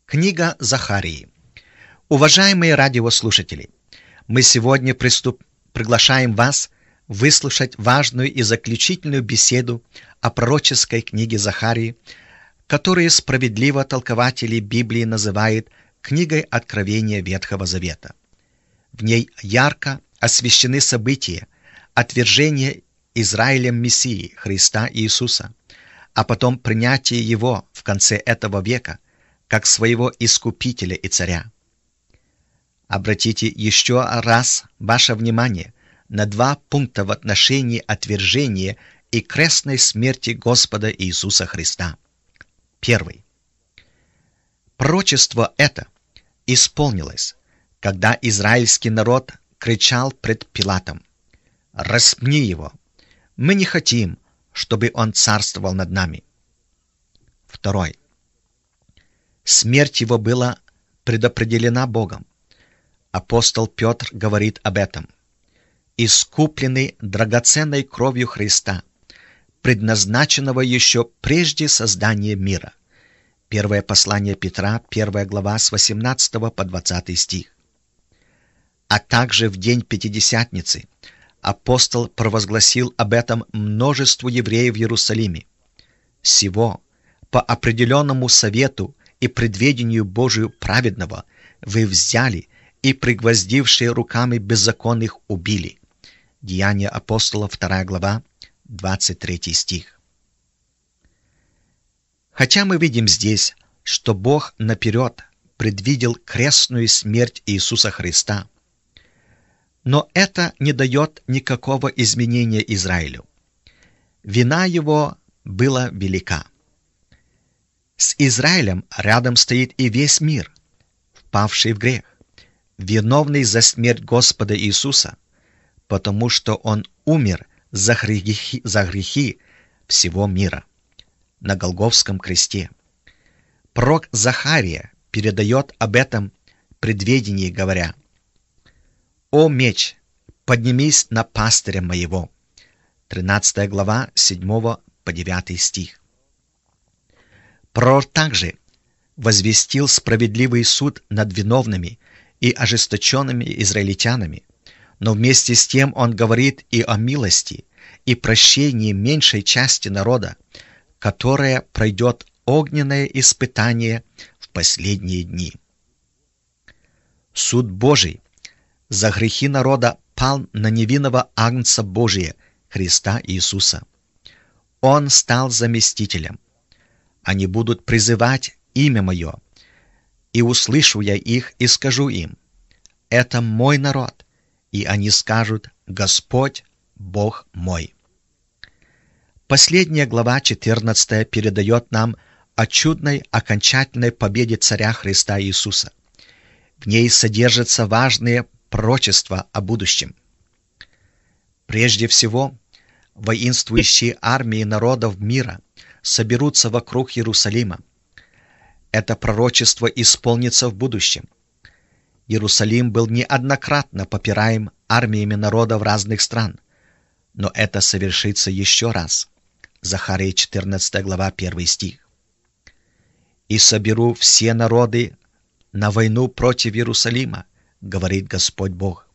Книга Захарии. Уважаемые радиослушатели, мы сегодня приглашаем вас выслушать важную и заключительную беседу о пророческой книге Захарии, которую справедливо толкователи Библии называют книгой Откровения Ветхого Завета. В ней ярко освещены события отвержения Израилем Мессии Христа Иисуса, а потом принятие Его в конце этого века как своего Искупителя и Царя. Обратите еще раз ваше внимание на два пункта в отношении отвержения и крестной смерти Господа Иисуса Христа. Первый. Пророчество это исполнилось, когда израильский народ кричал пред Пилатом: «Распни его! Мы не хотим, чтобы он царствовал над нами». Второй. Смерть его была предопределена Богом. Апостол Петр говорит об этом. «Искупленный драгоценной кровью Христа, предназначенного еще прежде создания мира». Первое послание Петра, 1 глава, с 18 по 20 стих. А также в день Пятидесятницы апостол провозгласил об этом множеству евреев в Иерусалиме. «Сего, по определенному совету и предведению Божию праведного, вы взяли и, пригвоздившие руками беззаконных, убили». Деяния апостола, 2 глава, 23 стих. Хотя мы видим здесь, что Бог наперед предвидел крестную смерть Иисуса Христа, но это не дает никакого изменения Израилю. Вина его была велика. С Израилем рядом стоит и весь мир, впавший в грех, виновный за смерть Господа Иисуса, потому что Он умер за грехи всего мира на Голгофском кресте. Пророк Захария передает об этом предведении, говоря: «О меч, поднимись на пастыря моего». 13 глава, 7 по 9 стих. Пророк также возвестил справедливый суд над виновными и ожесточенными израильтянами, но вместе с тем он говорит и о милости и прощении меньшей части народа, которая пройдет огненное испытание в последние дни. Суд Божий за грехи народа пал на невинного Агнца Божия, Христа Иисуса. Он стал заместителем. Они будут призывать имя Мое, и услышу я их и скажу им: это мой народ, и они скажут: Господь, Бог мой. Последняя глава 14 передает нам о чудной окончательной победе Царя Христа Иисуса. В ней содержатся важные пророчества о будущем. Прежде всего, воинствующие армии народов мира соберутся вокруг Иерусалима. Это пророчество исполнится в будущем. Иерусалим был неоднократно попираем армиями народов разных стран, но это совершится еще раз. Захария 14 глава, 1 стих. «И соберу все народы на войну против Иерусалима, говорит Господь Бог.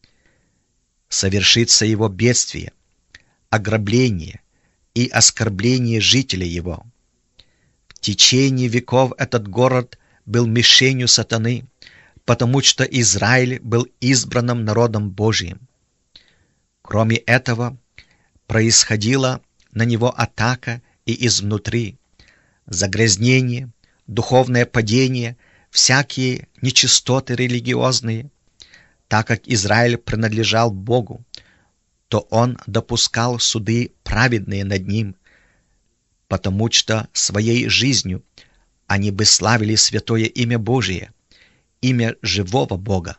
Совершится его бедствие, ограбление и оскорбление жителей его. В течение веков этот город был мишенью сатаны, потому что Израиль был избранным народом Божиим. Кроме этого, происходила на него атака и изнутри, загрязнение, духовное падение, всякие нечистоты религиозные. Так как Израиль принадлежал Богу, то Он допускал суды праведные над ним, потому что своей жизнью они бы славили святое имя Божие, имя живого Бога.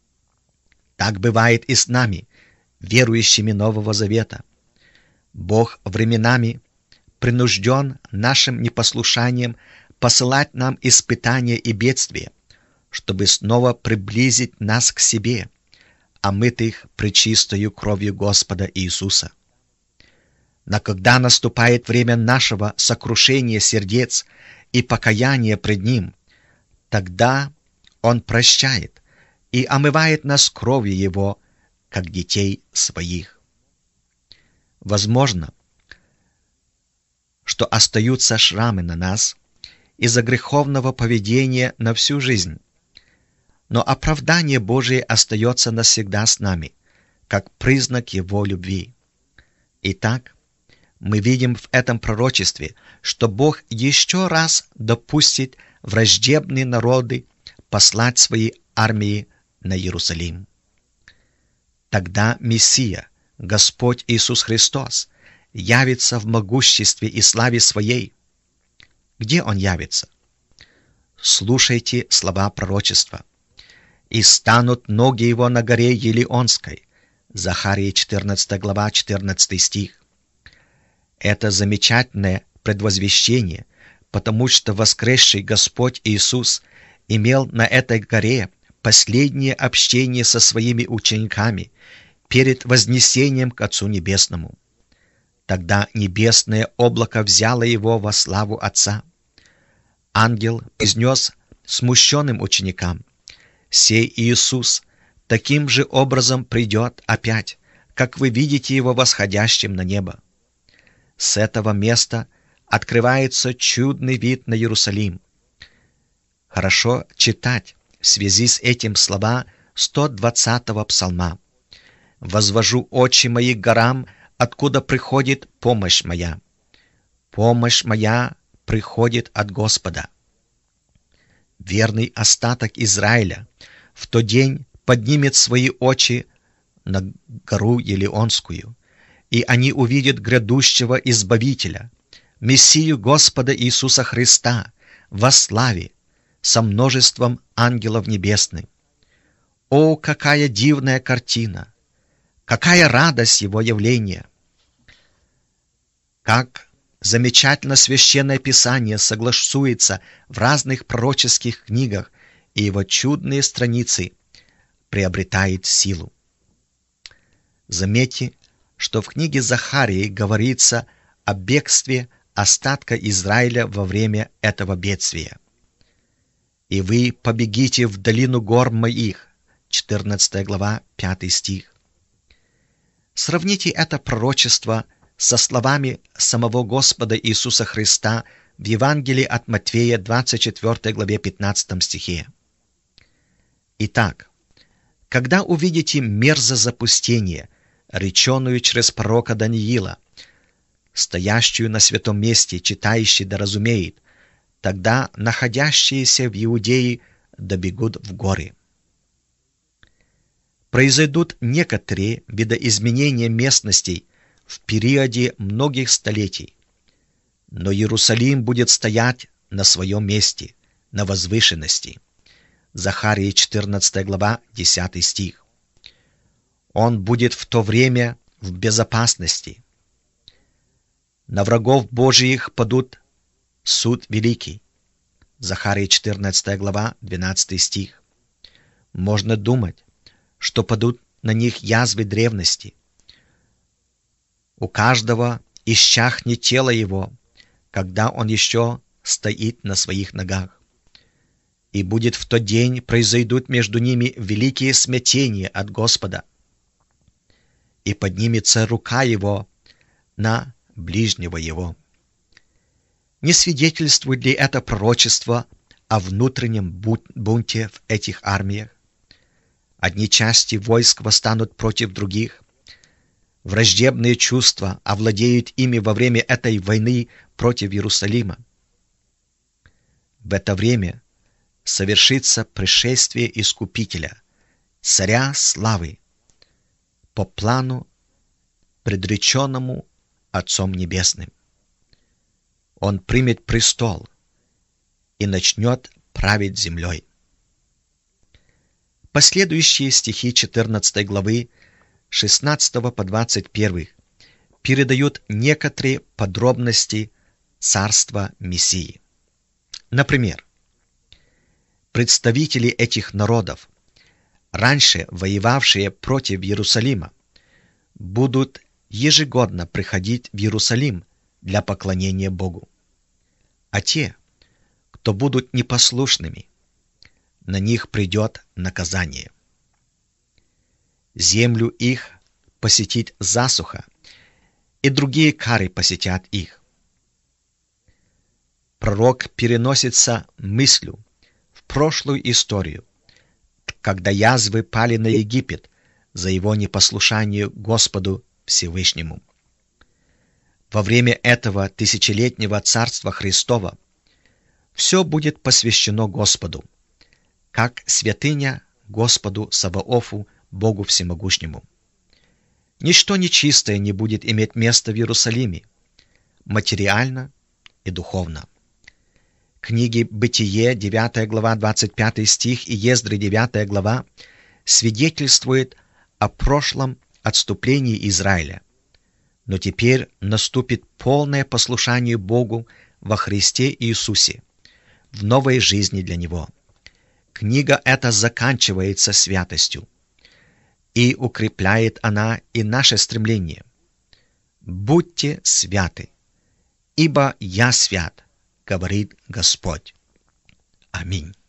Так бывает и с нами, верующими Нового Завета. Бог временами принужден нашим непослушанием посылать нам испытания и бедствия, чтобы снова приблизить нас к себе, омытых пречистою кровью Господа Иисуса. Но когда наступает время нашего сокрушения сердец и покаяния пред Ним, Тогда Он прощает и омывает нас кровью Его, как детей своих. Возможно, что остаются шрамы на нас из-за греховного поведения на всю жизнь, но оправдание Божие остается навсегда с нами, как признак Его любви. Итак, мы видим в этом пророчестве, что Бог еще раз допустит враждебные народы послать свои армии на Иерусалим. Тогда Мессия, Господь Иисус Христос, явится в могуществе и славе Своей. Где Он явится? Слушайте слова пророчества. «И станут ноги Его на горе Елеонской». Захария 14 глава, 14 стих. Это замечательное предвозвещение, потому что воскресший Господь Иисус имел на этой горе последнее общение со своими учениками перед вознесением к Отцу Небесному. Тогда небесное облако взяло его во славу Отца. Ангел произнес смущенным ученикам: «Сей Иисус таким же образом придет опять, как вы видите Его восходящим на небо». С этого места открывается чудный вид на Иерусалим. Хорошо читать в связи с этим слова 120-го псалма: «Возвожу очи мои к горам, откуда приходит помощь моя. Помощь моя приходит от Господа». Верный остаток Израиля в тот день поднимет свои очи на гору Елеонскую, и они увидят грядущего Избавителя, Мессию Господа Иисуса Христа, во славе, со множеством ангелов небесных. О, какая дивная картина! Какая радость Его явления! Как замечательно Священное Писание согласуется в разных пророческих книгах, и его чудные страницы приобретают силу. Заметьте, что в книге Захарии говорится о бегстве остатка Израиля во время этого бедствия. «И вы побегите в долину гор моих», 14 глава, 5 стих. Сравните это пророчество со словами самого Господа Иисуса Христа в Евангелии от Матфея, 24 главе, 15 стихе. «Итак, когда увидите мерзость запустения, реченую через пророка Даниила, стоящую на святом месте, читающий да разумеет, тогда находящиеся в Иудее добегут в горы». Произойдут некоторые видоизменения местностей в периоде многих столетий, но Иерусалим будет стоять на своем месте, на возвышенности. Захария 14 глава, 10 стих. Он будет в то время в безопасности. На врагов Божиих падут суд великий. Захария 14 глава, 12 стих. Можно думать, что падут на них язвы древности. У каждого исчахнет тело его, когда он еще стоит на своих ногах. И будет в тот день произойдут между ними великие смятения от Господа, и поднимется рука его на ближнего его. Не свидетельствует ли это пророчество о внутреннем бунте в этих армиях? Одни части войск восстанут против других. Враждебные чувства овладеют ими во время этой войны против Иерусалима. В это время совершится пришествие Искупителя, Царя славы, по плану, предреченному Отцом Небесным. Он примет престол и начнет править землей. Последующие стихи 14 главы 16 по 21 передают некоторые подробности царства Мессии. Например, представители этих народов, раньше воевавшие против Иерусалима, будут ежегодно приходить в Иерусалим для поклонения Богу. А те, кто будут непослушными, на них придет наказание. Землю их посетит засуха, и другие кары посетят их. Пророк переносится мыслью в прошлую историю, когда язвы пали на Египет за его непослушание Господу Всевышнему. Во время этого тысячелетнего царства Христова все будет посвящено Господу, как святыня Господу Саваофу, Богу Всемогущему. Ничто нечистое не будет иметь места в Иерусалиме, материально и духовно. Книги Бытие, 9 глава, 25 стих, и Ездры, 9 глава, свидетельствует о прошлом отступлении Израиля. Но теперь наступит полное послушание Богу во Христе Иисусе, в новой жизни для Него. Книга эта заканчивается святостью, и укрепляет она и наше стремление. «Будьте святы, ибо я свят, говорит Господь». Аминь.